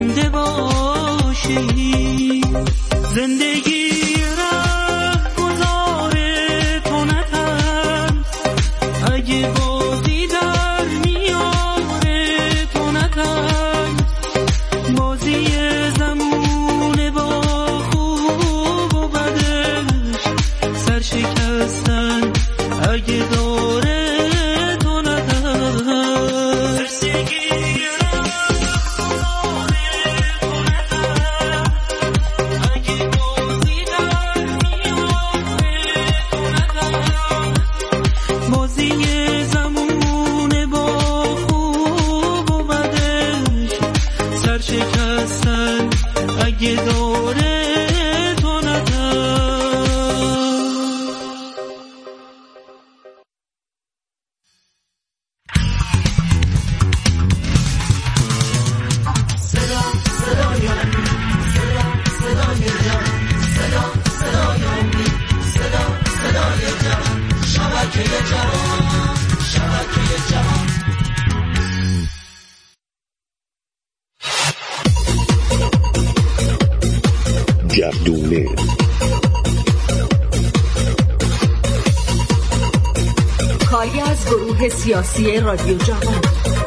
باشی زندگی راه گذار تو نترس اگه بازی در میاره تو نترس بازی زمونه با خوب و بدش سرشکستن اگه داره تو نترس اگه دوره تو گردونه کاری از گروه سیاسی رادیو جوان.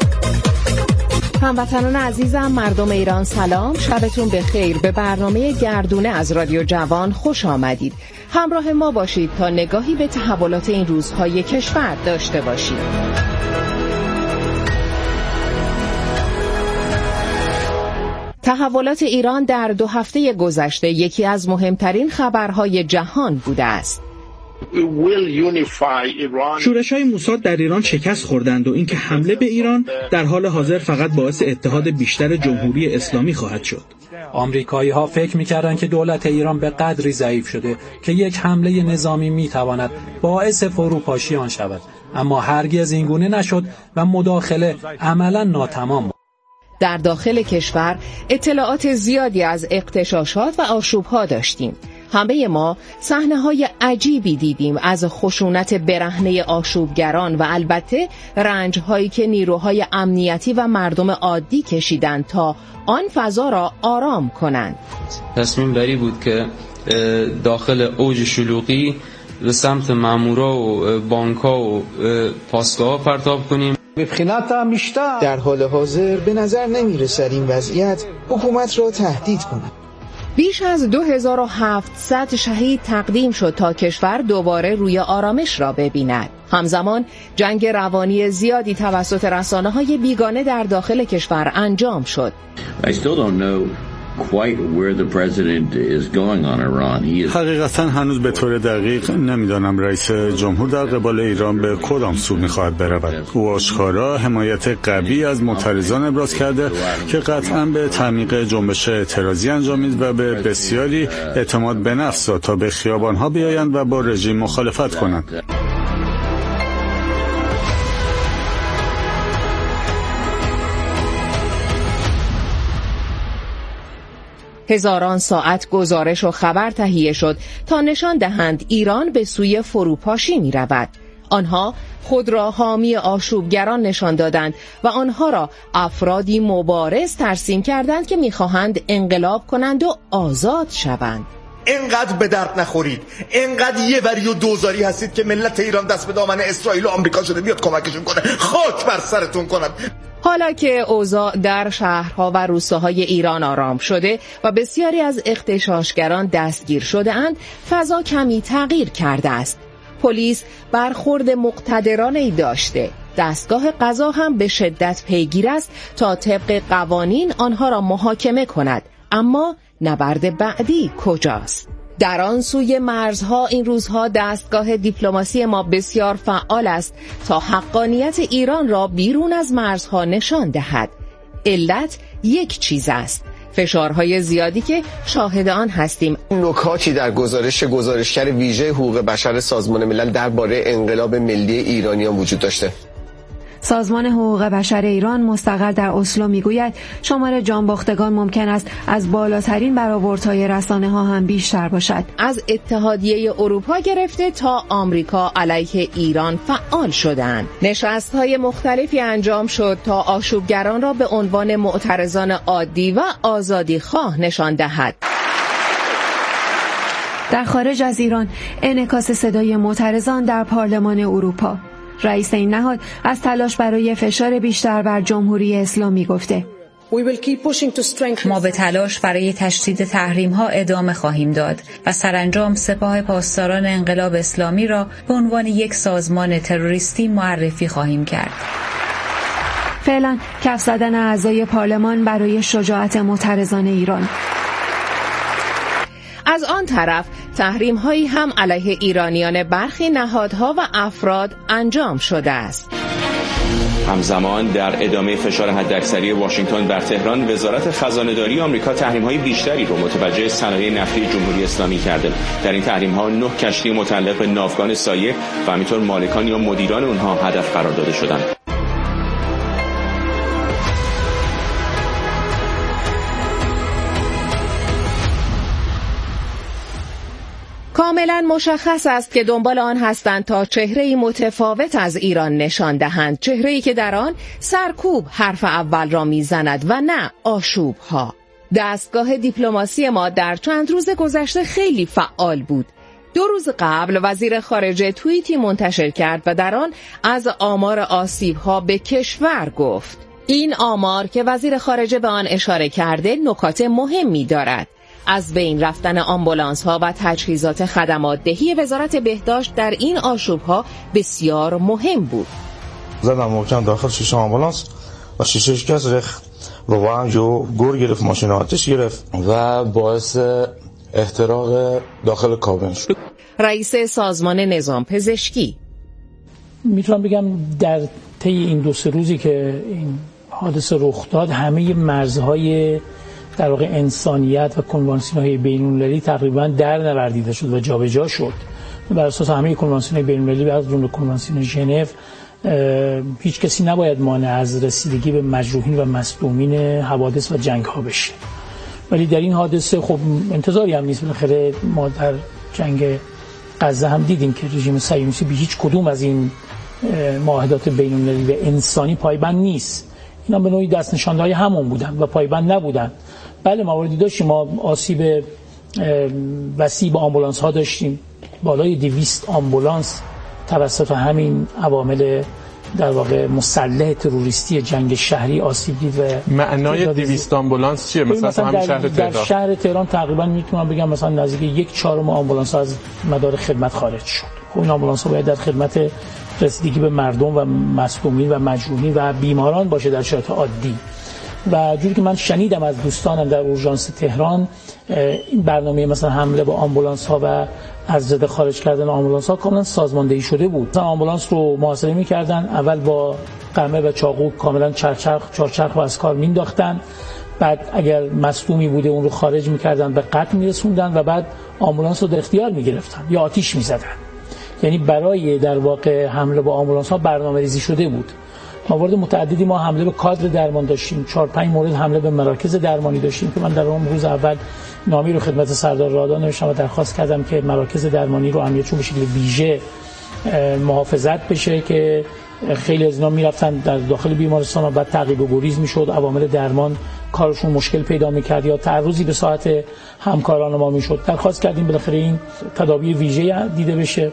هموطنان عزیزم، مردم ایران سلام، شبتون بخیر. به برنامه گردونه از رادیو جوان خوش آمدید. همراه ما باشید تا نگاهی به تحولات این روزهای کشور داشته باشید. تحولات ایران در 2 هفته گذشته یکی از مهمترین خبرهای جهان بوده است. شورش‌های موساد در ایران شکست خوردند و اینکه حمله به ایران در حال حاضر فقط باعث اتحاد بیشتر جمهوری اسلامی خواهد شد. آمریکایی‌ها فکر می‌کردند که دولت ایران به قدری ضعیف شده که یک حمله نظامی می‌تواند باعث فروپاشی آن شود، اما هرگز این گونه نشد و مداخله عملاً ناتمام بود. در داخل کشور اطلاعات زیادی از اغتشاشات و آشوب‌ها داشتیم. همه ما صحنه‌های عجیبی دیدیم از خشونت برهنه آشوبگران و البته رنج‌هایی که نیروهای امنیتی و مردم عادی کشیدند تا آن فضا را آرام کنند. تصمیم بری بود که داخل اوج شلوغی به سمت مامورا و بانک‌ها و پاسگاه‌ها پرتاب کنیم. در حال حاضر به نظر نمی‌رسد این وضعیت حکومت را تهدید کند. بیش از 2700 شهید تقدیم شد تا کشور دوباره روی آرامش را ببیند. همزمان جنگ روانی زیادی توسط رسانه‌های بیگانه در داخل کشور انجام شد. حقیقتا هنوز به طور دقیق نمیدانم رئیس جمهور در قبال ایران به کدام سو میخواهد برود. او آشکارا حمایت قوی از معترضان ابراز کرده که قطعا به تعمیق جنبش اعتراضی انجامید و به بسیاری اعتماد به نفس داد تا به خیابانها بیایند و با رژیم مخالفت کنند. هزاران ساعت گزارش و خبر تهیه شد تا نشان دهند ایران به سوی فروپاشی می رود. آنها خود را حامی آشوبگران نشان دادند و آنها را افرادی مبارز ترسیم کردند که می خواهند انقلاب کنند و آزاد شوند. اینقدر به درد نخورید، اینقدر یه وری و دوزاری هستید که ملت ایران دست به دامن اسرائیل و آمریکا شده بیاد کمکشون کنه. خاک بر سرتون کنم. حالا که اوضاع در شهرها و روستاهای ایران آرام شده و بسیاری از اغتشاشگران دستگیر شده اند، فضا کمی تغییر کرده است. پلیس برخورد مقتدرانه‌ای داشته. دستگاه قضا هم به شدت پیگیر است تا طبق قوانین آنها را محاکمه کند. اما نبرد بعدی کجاست؟ در آن سوی مرزها این روزها دستگاه دیپلماسی ما بسیار فعال است تا حقانیت ایران را بیرون از مرزها نشان دهد. علت یک چیز است: فشارهای زیادی که شاهد آن هستیم. نکاتی در گزارشگر ویژه حقوق بشر سازمان ملل درباره انقلاب ملی ایرانیان وجود داشته. سازمان حقوق بشر ایران مستقر در اسلو میگوید شمار جانباختگان ممکن است از بالاترین برآوردهای رسانه‌ها هم بیشتر باشد. از اتحادیه اروپا گرفته تا آمریکا علیه ایران فعال شدند. نشست‌های مختلفی انجام شد تا آشوبگران را به عنوان معترضان عادی و آزادیخواه نشان دهد. در خارج از ایران انعکاس صدای معترضان در پارلمان اروپا. رئیس این نهاد از تلاش برای فشار بیشتر بر جمهوری اسلامی گفته: ما به تلاش برای تشدید تحریم‌ها ادامه خواهیم داد و سرانجام سپاه پاسداران انقلاب اسلامی را به عنوان یک سازمان تروریستی معرفی خواهیم کرد. فعلا کف زدن اعضای پارلمان برای شجاعت معترضان ایران. از آن طرف تحریم‌هایی هم علیه ایرانیان برخی نهادها و افراد انجام شده است. همزمان در ادامه فشار حداکثری واشنگتن بر تهران، وزارت خزانه‌داری آمریکا تحریم‌های بیشتری رو متوجه صنایع نفتی جمهوری اسلامی کرده. در این تحریم‌ها 9 کشتی متعلق به ناوگان سایه و همینطور مالکان یا مدیران اونها هدف قرار داده شدند. کاملا مشخص است که دنبال آن هستند تا چهره‌ای متفاوت از ایران نشان دهند، چهره‌ای که در آن سرکوب حرف اول را میزند و نه آشوب‌ها. دستگاه دیپلماسی ما در چند روز گذشته خیلی فعال بود. 2 روز قبل وزیر خارجه توییتی منتشر کرد و در آن از آمار آسیب‌ها به کشور گفت. این آمار که وزیر خارجه به آن اشاره کرده نکات مهمی دارد. از بین رفتن آمبولانس‌ها و تجهیزات خدمات دهی وزارت بهداشت در این آشوب‌ها بسیار مهم بود. زدم محکم داخل شیشه آمبولانس و شیشه شکست ریخت و همجو گور گرفت، ماشین آتش گرفت و باعث احتراق داخل کابین شد. رئیس سازمان نظام پزشکی: میتونم بگم در طی این 2-3 روزی که این حادثه رخ داد، همه مرزهای در واقع انسانیت و کنوانسیون‌های بین‌المللی تقریباً در نوردیده شد و جابجا شد. بر اساس همه کنوانسیون‌های بین‌المللی از جمله کنوانسیون ژنو، هیچ کسی نباید مانع از رسیدگی به مجروحین و مصدومین حوادث و جنگ‌ها بشه. ولی در این حادثه خب انتظاری هم نیست. بالاخره ما در جنگ غزه هم دیدیم که رژیم صهیونیستی به هیچ کدوم از این معاهدات بین‌المللی و انسانی پایبند نیست. اینا به نوعی دست نشانده‌های همون بودن و پایبند نبودن. بله مواردی داشتیم، ما آسیب وسیع به آمبولانس ها داشتیم، بالای 200 آمبولانس توسط همین عوامل در واقع مسلح تروریستی جنگ شهری آسیب دید. و معنای 200 آمبولانس چیه؟ مثلا همین شهر تهران، در شهر تهران تقریبا میتونم بگم مثلا نزدیک 1/4 آمبولانس ها از مدار خدمت خارج شد. خب این آمبولانس ها باید در خدمت رسیدگی به مردم و مصدومین و مجروحین و بیماران باشه در شرایط عادی. و جوری که من شنیدم از دوستانم در اورژانس تهران، این برنامه مثلا حمله به آمبولانس ها و از زده خارج کردن آمبولانس ها کاملا سازماندهی شده بود. مثلا آمبولانس رو محاصره می‌کردن، اول با قمه و چاقو کاملا چهارچرخ رو از کار مینداختن، بعد اگر مصدومی بوده اون رو خارج می‌کردن، به قتل می‌رسوندن و بعد آمبولانس رو در اختیار می‌گرفتن یا آتش می‌زدن. یعنی برای در واقع حمله به آمبولانس ها برنامه‌ریزی شده بود. موارد متعددی ما حمله به کادر درمان داشتیم، 4-5 مورد حمله به مراکز درمانی داشتیم که من در اون روز اول نامی رو خدمت سردار رادا نوشتم و درخواست کردم که مراکز درمانی رو امنیتشون به شکل ویژه محافظت بشه که خیلی از اینا میرفتن در داخل بیمارستان و بعد تعقیب و گریز میشد، عوامل درمان کارشون مشکل پیدا میکرد یا تعرضی به ساعت همکاران ما میشد. درخواست کردیم بالاخره این تدابیر ویژه دیده بشه.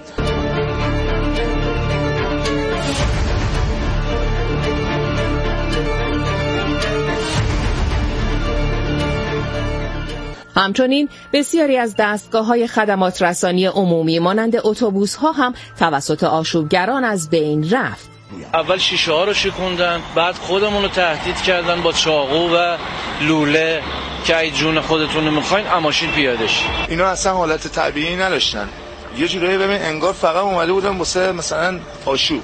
همچنین بسیاری از دستگاه‌های خدمات رسانی عمومی مانند اتوبوس‌ها هم توسط آشوبگران از بین رفت. اول شیشه ها رو شکوندن، بعد خودمون رو تهدید کردن با چاقو و لوله که ای جون خودتون رو می‌خواین اماشین پیاده شید. اینا اصلا حالت طبیعی نداشتن، یه جورایی ببین انگار فقط اومده بودن واسه مثلا آشوب.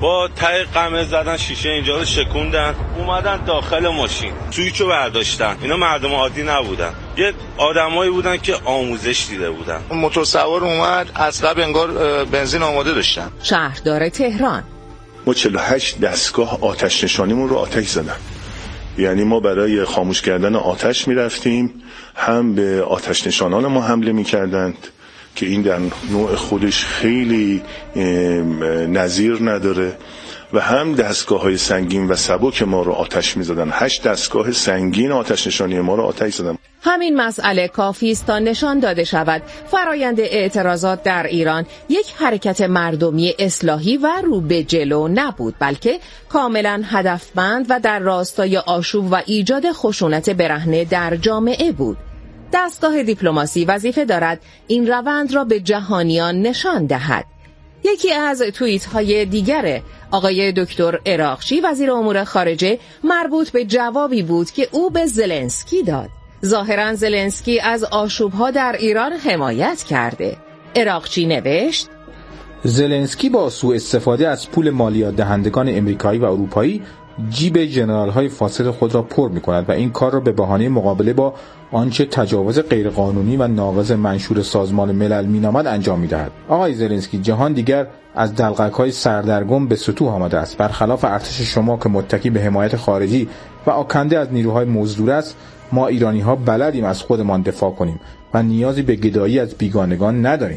با ته قمه زدن شیشه اینجا رو شکوندن، اومدن داخل ماشین، سویچو برداشتن. اینا مردم عادی نبودن، یه آدمایی بودن که آموزش دیده بودن. اون موتور سوار اومد از قبل انگار بنزین آماده داشتن. شهردار تهران: ما 48 دستگاه آتش نشانیمون رو آتش زدن. یعنی ما برای خاموش کردن آتش میرفتیم، هم به آتش نشانان ما حمله میکردند که این در نوع خودش خیلی نظیر نداره، و هم دستگاه‌های سنگین و سبک ما رو آتش می‌زدن. 8 دستگاه سنگین آتش نشانی ما رو آتش زدن. همین مسئله کافی است تا نشان داده شود فرایند اعتراضات در ایران یک حرکت مردمی اصلاحی و رو به جلو نبود، بلکه کاملا هدفمند و در راستای آشوب و ایجاد خشونت برهنه در جامعه بود. دستگاه دیپلماسی وظیفه دارد این روند را به جهانیان نشان دهد. یکی از توییت های دیگر آقای دکتر عراقچی وزیر امور خارجه مربوط به جوابی بود که او به زلنسکی داد. ظاهراً زلنسکی از آشوب‌ها در ایران حمایت کرده. عراقچی نوشت: زلنسکی با سوء استفاده از پول مالیات دهندگان امریکایی و اروپایی جیب ژنرال‌های فاسد خود را پر می‌کند و این کار را به بهانه مقابله با آنچه تجاوز غیرقانونی و ناقض منشور سازمان ملل می‌نامد انجام می‌دهد. آقای زلنسکی، جهان دیگر از دلقک‌های سردرگم به سطوح آمده است. برخلاف ارتش شما که متکی به حمایت خارجی و آکنده از نیروهای مزدور است، ما ایرانی‌ها بلدیم از خودمان دفاع کنیم و نیازی به گدایی از بیگانگان نداریم.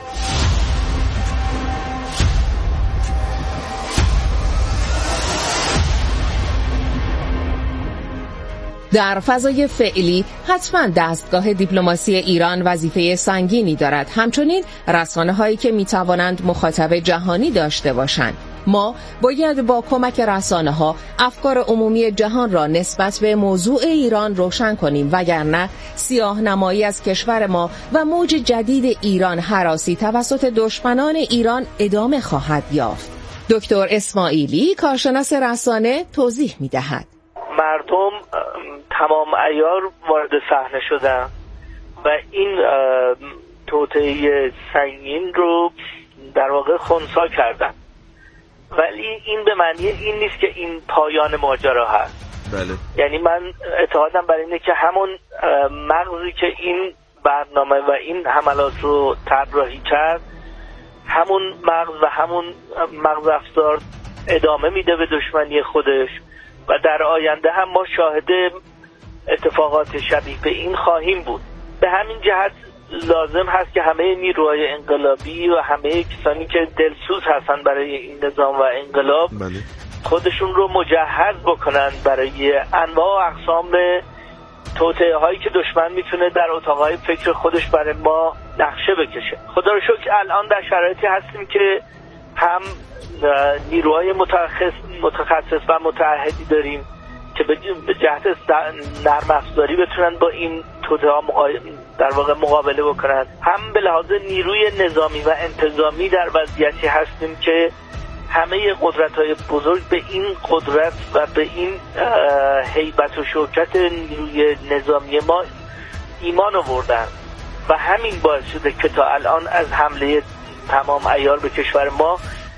در فضای فعلی حتما دستگاه دیپلماسی ایران وظیفه سنگینی دارد، همچنین رسانه‌هایی که می‌توانند مخاطب جهانی داشته باشند. ما باید با کمک رسانه‌ها افکار عمومی جهان را نسبت به موضوع ایران روشن کنیم، وگرنه سیاه‌نمایی از کشور ما و موج جدید ایران هراسی توسط دشمنان ایران ادامه خواهد یافت. دکتر اسماعیلی، کارشناس رسانه، توضیح می‌دهد. مردم تمام عیار وارد صحنه شدن و این توطئه سنگین رو در واقع خنثی کردن، ولی این به معنی این نیست که این پایان ماجرا هست. بله. یعنی من اعتقادم بر اینه که همون مغزی که این برنامه و این حملات رو طراحی کرد، همون مغز و همون مغز افزار ادامه میده به دشمنی خودش و در آینده هم ما شاهد اتفاقات شبیه به این خواهیم بود. به همین جهت لازم هست که همه نیروهای انقلابی و همه کسانی که دلسوز هستن برای این نظام و انقلاب خودشون رو مجهز بکنن برای انواع و اقسام توطئه هایی که دشمن میتونه در اتاقهای فکر خودش برای ما نقشه بکشه. خدا رو شکر الان در شرایطی هستیم که هم نیروهای متخصص و متعهدی داریم که به جهت نرم افزاری بتونن با این توطئه‌ها در واقع مقابله بکنن، هم به لحاظ نیروی نظامی و انتظامی در وضعیتی هستیم که همه قدرت‌های بزرگ به این قدرت و به این هیبت و شوکت نیروی نظامی ما ایمان آوردن و همین باعث شده که تا الان از حمله تمام عیار به کشور ما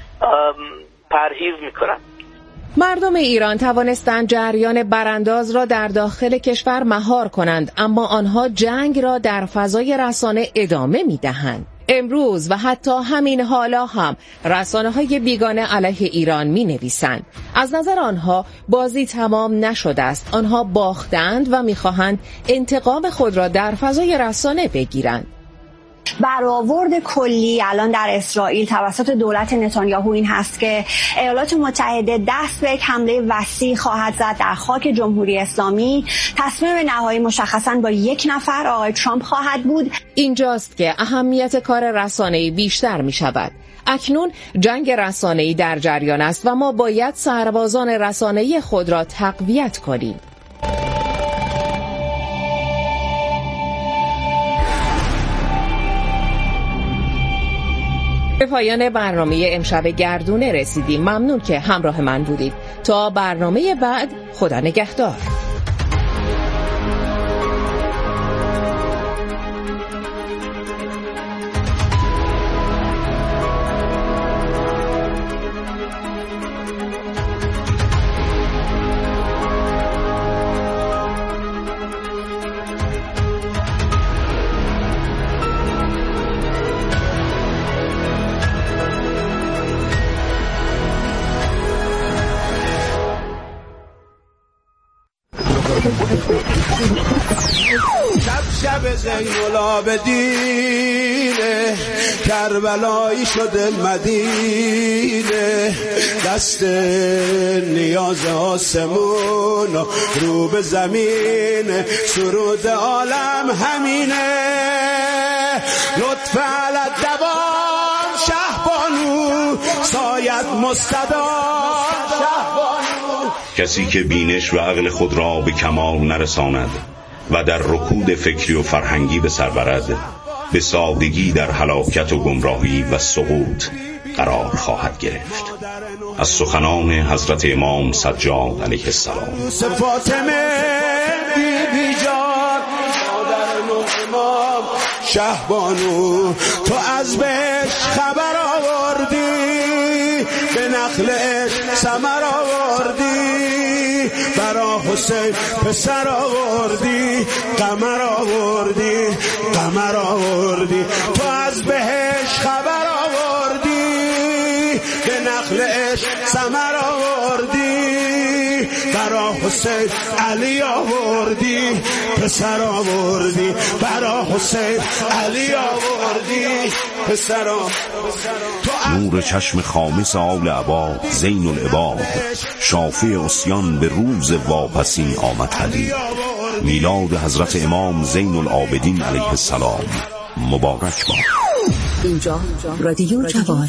پرهیز میکنن. مردم ایران توانستند جریان برانداز را در داخل کشور مهار کنند، اما آنها جنگ را در فضای رسانه ادامه میدهند. امروز و حتی همین حالا هم رسانه‌های بیگانه علیه ایران می‌نویسند. از نظر آنها بازی تمام نشده است. آنها باختند و می‌خواهند انتقام خود را در فضای رسانه بگیرند. برآورد کلی الان در اسرائیل توسط دولت نتانیاهو این هست که ایالات متحده دست به یک حمله وسیع خواهد زد در خاک جمهوری اسلامی. تصمیم نهایی مشخصاً با یک نفر، آقای ترامپ، خواهد بود. اینجاست که اهمیت کار رسانه‌ای بیشتر می شود. اکنون جنگ رسانه‌ای در جریان است و ما باید سربازان رسانه‌ای خود را تقویت کنیم. به پایان برنامه امشب گردونه رسیدیم. ممنون که همراه من بودید. تا برنامه بعد، خدا نگهدار. شب زین العابدین کربلایی شده مدینه، دست نیاز آسمون و رو به زمین، سرود عالم همینه. لطف علت دوام شهبانو ساید مستدام شهبانو. کسی که بینش و عقل خود را به کمال نرساند و در رکود فکری و فرهنگی به سر برد، به سادگی در هلاکت و گمراهی و سقوط قرار خواهد گرفت. از سخنان حضرت امام سجاد علیه السلام. فاطمه بی جان مادر امام شهبانو، تو از بهش خبر آوردی، به نخلش ثمر آوردی، برا حسین پسر آوردی، قمر آوردی، قمر آوردی. تو از بهش خبر آوردی، به نخلش ثمر آوردی، برا حسین علی آوردی، پسر آوردی، برا حسین علی آوردی، پسر آوردی. نور چشم خامس آل عبا زین العباد، شافی عصیان به روز واپسین آمد پدید. میلاد حضرت امام زین العابدین علیه السلام مبارک باد. اینجا رادیو جوان.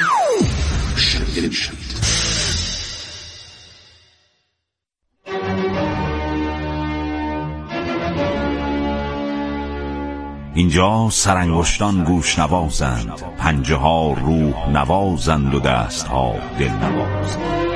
اینجا سرانگشتان گوش نوازند، پنجه ها روح نوازند و دست ها دل نوازند.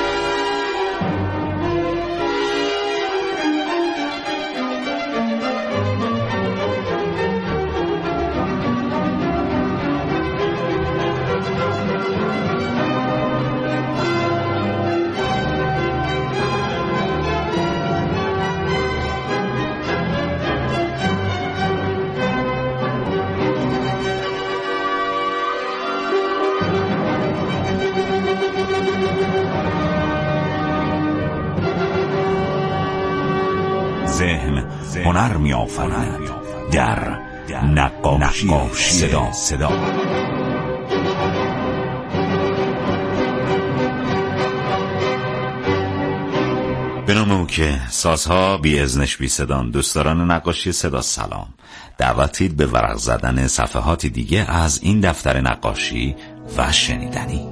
ذهن هنر می آفرد در نقاشی صدا. به نام او که سازها بی اذنش بی صدان. دوستداران نقاشی صدا سلام، دعوتید به ورق زدن صفحات دیگه از این دفتر نقاشی و شنیدنی.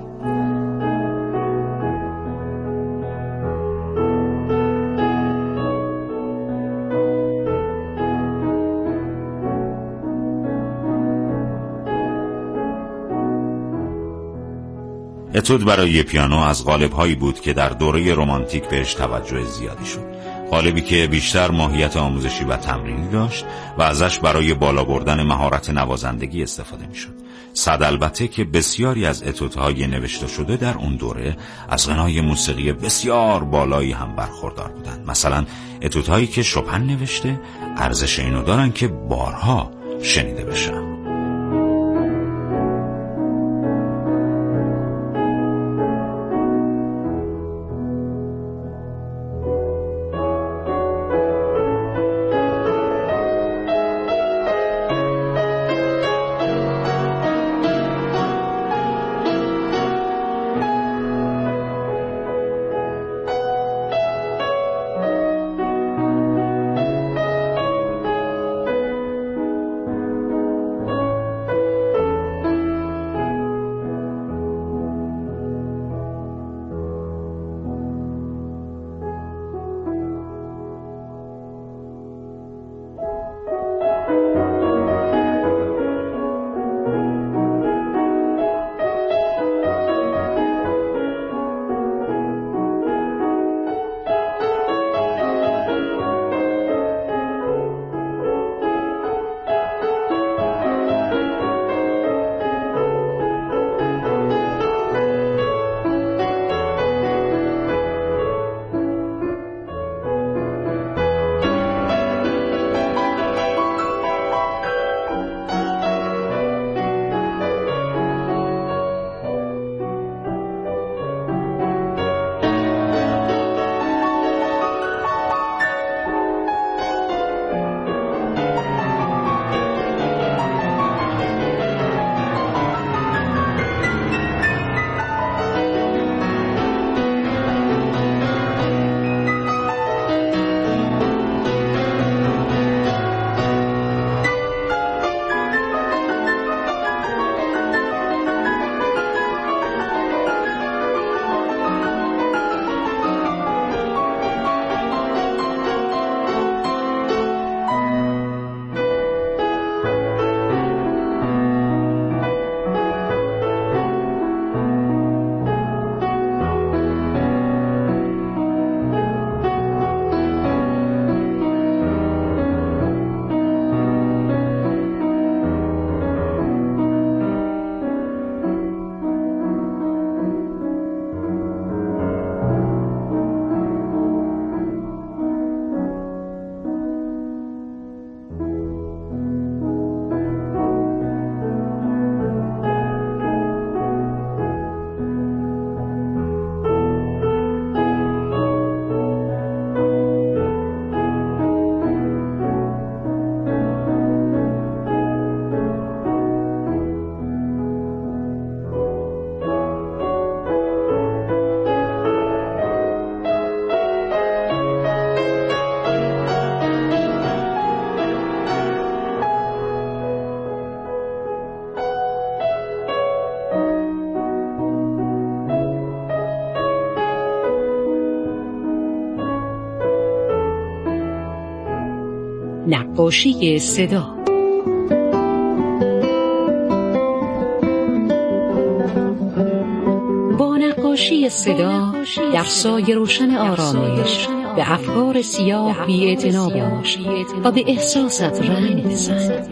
اتود برای پیانو از قالب‌هایی بود که در دوره رمانتیک بهش توجه زیادی شد. قالبی که بیشتر ماهیت آموزشی و تمرینی داشت و ازش برای بالا بردن مهارت نوازندگی استفاده می‌شد. صد البته که بسیاری از اتودهای نوشته شده در اون دوره از غنای موسیقی بسیار بالایی هم برخوردار بودند. مثلا اتودهایی که شوپن نوشته ارزش اینو دارن که بارها شنیده بشن. نقاشی صدا. با نقاشی صدا در سایه روشن آرامش به افکار سیاه بی‌اعتنا باش و به احساست رنگ بزن.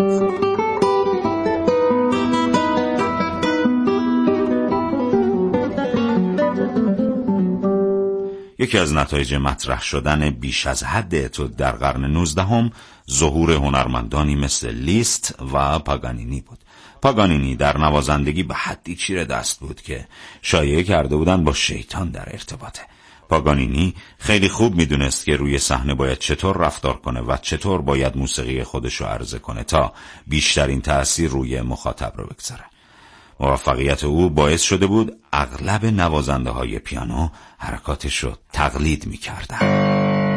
یکی از نتایج مطرح شدن بیش از حد اتود در قرن 19 ظهور هنرمندانی مثل لیست و پاگانینی بود. پاگانینی در نوازندگی به حدی چیره دست بود که شایعه کرده بودند با شیطان در ارتباطه. پاگانینی خیلی خوب میدونست که روی صحنه باید چطور رفتار کنه و چطور باید موسیقی خودشو عرضه کنه تا بیشترین تأثیر روی مخاطب رو بگذاره. موفقیت او باعث شده بود اغلب نوازنده های پیانو حرکاتش رو تقلید می‌کردند.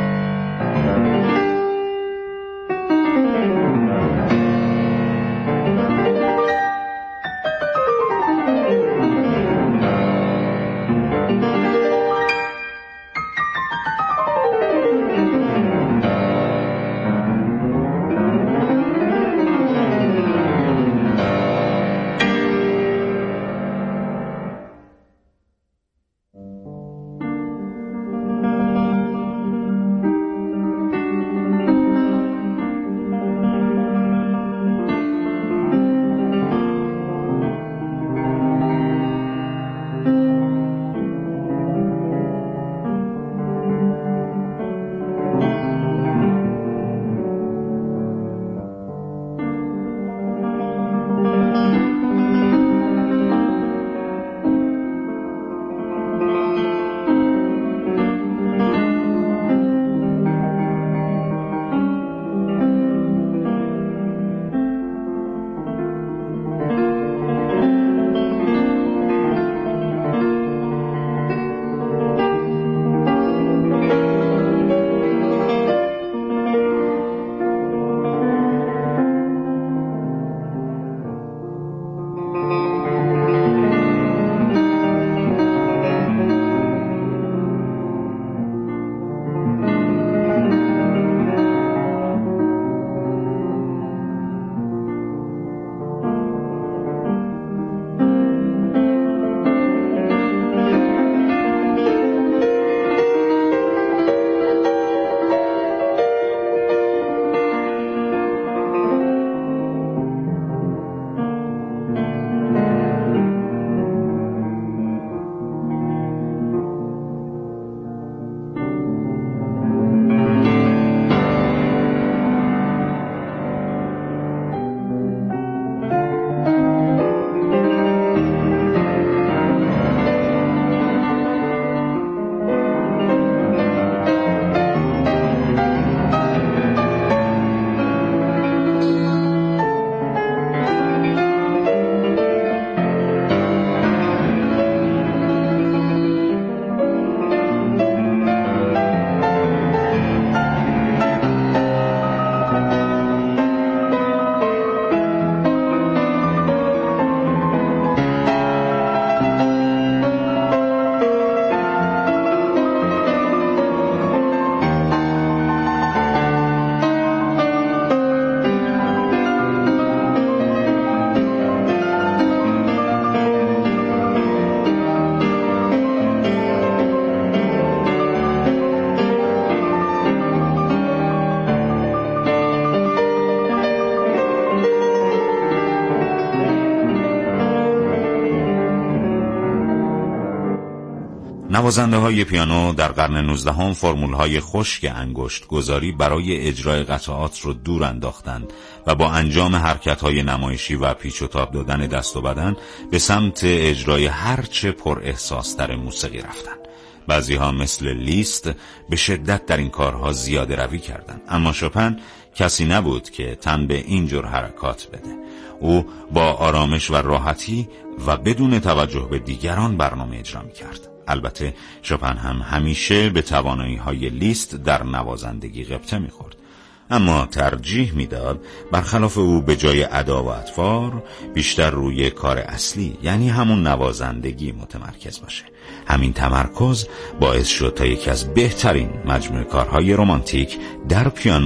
نوازنده های پیانو در قرن 19 فرمول های خشک انگشت گذاری برای اجرای قطعات رو دور انداختند و با انجام حرکت های نمایشی و پیچ و تاب دادن دست و بدن به سمت اجرای هرچه پر احساس تر موسیقی رفتند. بعضی ها مثل لیست به شدت در این کارها زیاده روی کردند، اما شوپن کسی نبود که تن به اینجور حرکات بده. او با آرامش و راحتی و بدون توجه به دیگران برنامه اجرا می‌کرد. البته شوپن هم همیشه به توانایی‌های لیست در نوازندگی غبطه می‌خورد، اما ترجیح میداد برخلاف او به جای ادا و اطوار بیشتر روی کار اصلی، یعنی همون نوازندگی متمرکز باشه. همین تمرکز باعث شد تا یکی از بهترین مجموعه کارهای رمانتیک در پیانو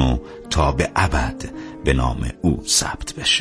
تا به ابد به نام او ثبت بشه.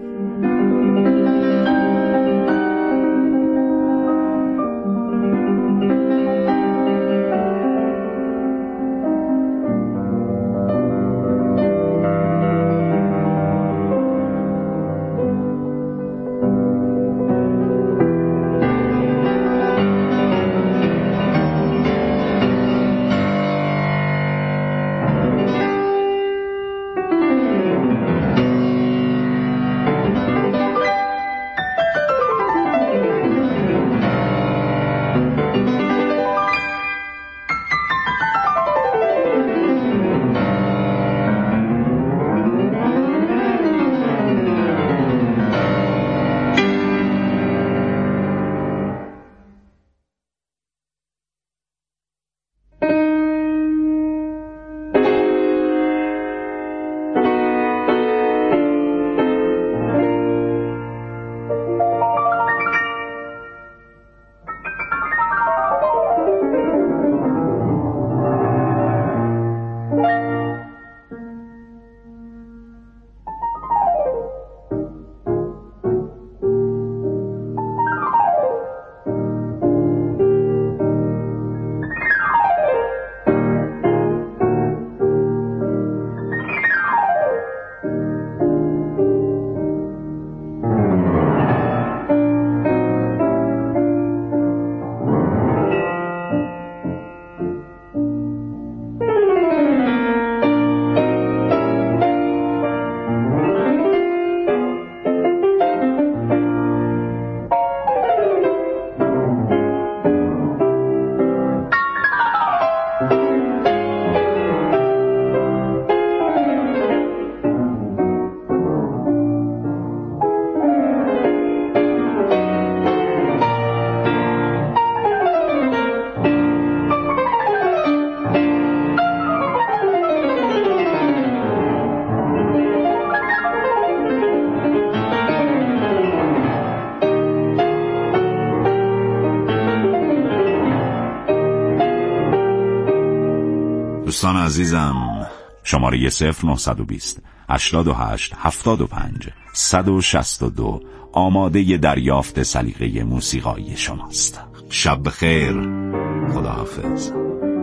دوستان عزیزم، شماره 0920 88 75 162 آماده دریافت سلیقه موسیقایی شماست. شب بخیر، خداحافظ.